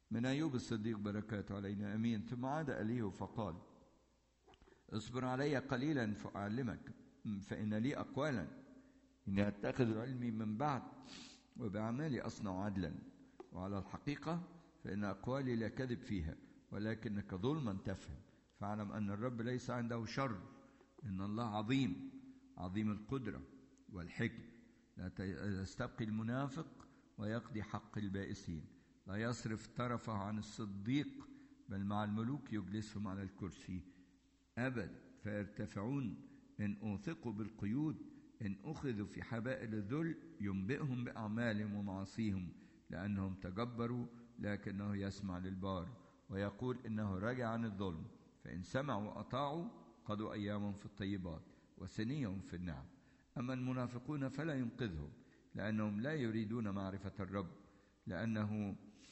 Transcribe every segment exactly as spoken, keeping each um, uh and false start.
من أيوب الصديق بركاته علينا أمين. ثم عاد إليه فقال: اصبر علي قليلا فأعلمك، فإن لي أقوالا إني أتخذ علمي من بعد، وبأعمالي أصنع عدلا، وعلى الحقيقة فإن أقوالي لا كذب فيها، ولكنك ظلما تفهم. فاعلم أن الرب ليس عنده شر، إن الله عظيم عظيم القدرة والحكم، لا يستبقي المنافق ويقضي حق البائسين، لا يصرف طرفه عن الصديق، بل مع الملوك يجلسهم على الكرسي أبدا. فيرتفعون إن أوثقوا بالقيود، إن أخذوا في حبائل الذل ينبئهم بأعمالهم ومعاصيهم، لأنهم تجبروا لكنه يسمع للبار، ويقول إنه رجع عن الظلم. فإن سمعوا وأطاعوا قضوا أيامهم في الطيبات وسنيهم في النعم. أما المنافقون فلا ينقذهم، لأنهم لا يريدون معرفة الرب، لأنه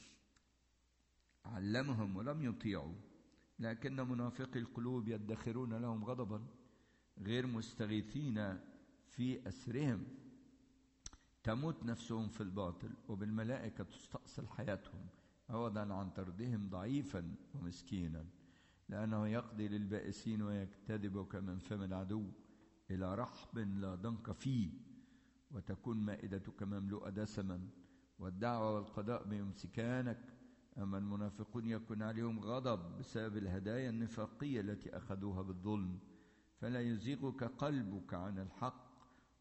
علمهم ولم يطيعوا. لكن منافقي القلوب يدخرون لهم غضبا، غير مستغيثين في أسرهم. تموت نفسهم في الباطل، وبالملائكة تستأصل حياتهم، عوضا عن طردهم ضعيفا ومسكينا. لأنه يقضي للبائسين ويكتذبك من فم العدو إلى رحب لا ضنك فيه، وتكون مائدتك مملوءة دسما، والدعوة والقضاء بيمسكانك. أما المنافقون يكون عليهم غضب بسبب الهدايا النفاقية التي أخذوها بالظلم، فلا يزيغك قلبك عن الحق.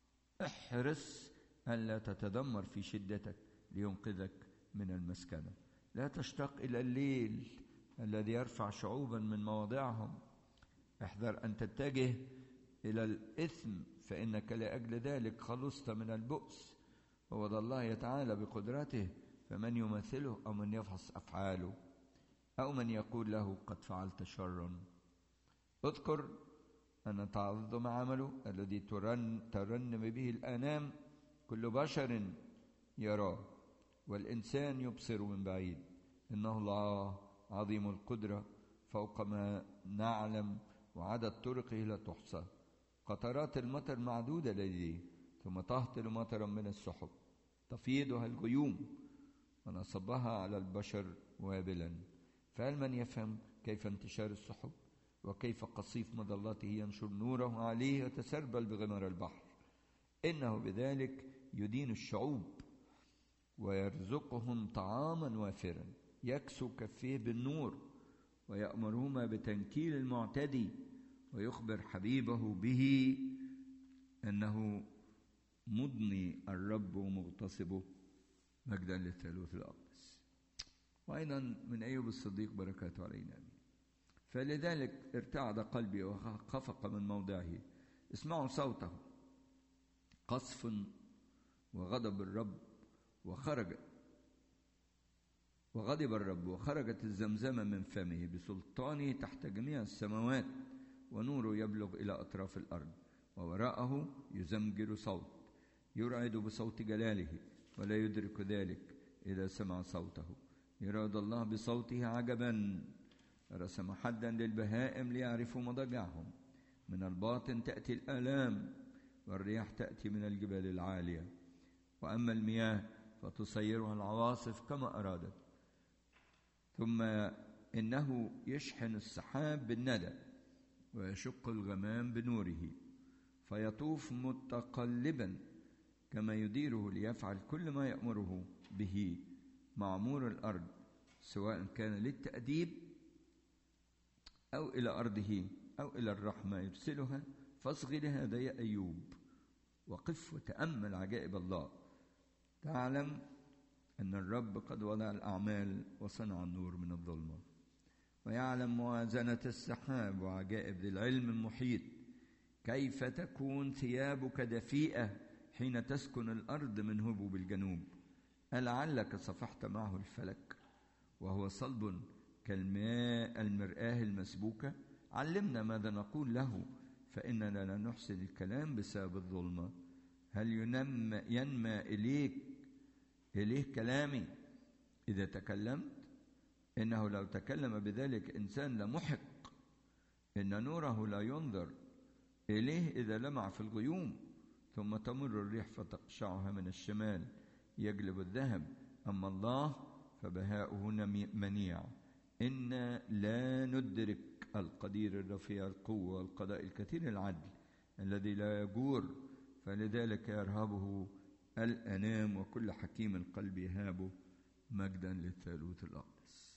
احرص ألا تتذمر في شدتك لينقذك من المسكنة. لا تشتاق إلى الليل الذي يرفع شعوبا من مواضعهم. احذر أن تتجه إلى الإثم، فإنك لأجل ذلك خلصت من البؤس. ووضع الله تعالى بقدرته، فمن يمثله أو من يفحص أفعاله أو من يقول له قد فعلت شرا. اذكر أن تعظم عمله الذي ترن ترنم به الآنام، كل بشر يراه والإنسان يبصر من بعيد. إنه الله عظيم القدرة فوق ما نعلم، وعدد طرقه لا تحصى. قطرات المطر معدودة لديه، ثم تهطل مطرا من السحب تفيضها الغيوم، ونصبها على البشر وابلا. فهل من يفهم كيف انتشار السحب، وكيف قصيف مظلته ينشر نوره عليه وتسربل بغمر البحر؟ إنه بذلك يدين الشعوب ويرزقهم طعاما وافرا، يكسو كفيه بالنور ويأمرهما بتنكيل المعتدي، ويخبر حبيبه به أنه مضني الرب ومغتصبه، مجدا للثالوث الأقدس. وأيضا من أيوب الصديق بركاته علينا. فلذلك ارتعد قلبي وخفق من موضعه. اسمعوا صوته، قصف وغضب الرب، وخرج وغضب الرب وخرجت الزمزمة من فمه، بسلطانه تحت جميع السماوات، ونوره يبلغ إلى أطراف الأرض. ووراءه يزمجر صوت يرعد بصوت جلاله، ولا يدرك ذلك إذا سمع صوته. يراد الله بصوته عجبا، رسم حدا للبهائم ليعرفوا مضاجعهم. من الباطن تأتي الآلام، والرياح تأتي من الجبال العالية. وأما المياه فتصيرها العواصف كما أرادت. ثم إنه يشحن السحاب بالندى، ويشق الغمام بنوره، فيطوف متقلبا كما يديره ليفعل كل ما يأمره به معمور الأرض، سواء كان للتأديب أو إلى أرضه أو إلى الرحمة يرسلها. فاصغ لهذا يا أيوب، وقف وتأمل عجائب الله. تعلم أن الرب قد وضع الأعمال وصنع النور من الظلمة، ويعلم موازنة السحاب وعجائب ذي العلم المحيط. كيف تكون ثيابك دفيئة حين تسكن الأرض من هبوب الجنوب؟ ألعلك صفحت معه الفلك وهو صلب كالماء المرآة المسبوكة؟ علمنا ماذا نقول له، فإننا لا نحسن الكلام بسبب الظلمة. هل ينمى ينمى إليك إليه كلامي إذا تكلمت؟ إنه لو تكلم بذلك إنسان لمحق. إن نوره لا ينظر إليه إذا لمع في الغيوم. ثم تمر الريح فتقشعها من الشمال، يجلب الذهب. أما الله فبهاؤه منيع. إن لا ندرك القدير الرفيع القوة والقضاء الكثير العدل الذي لا يجور، فلذلك يرهبه الأنام، وكل حكيم القلب يهابه. مجدا للثالوث الأقدس.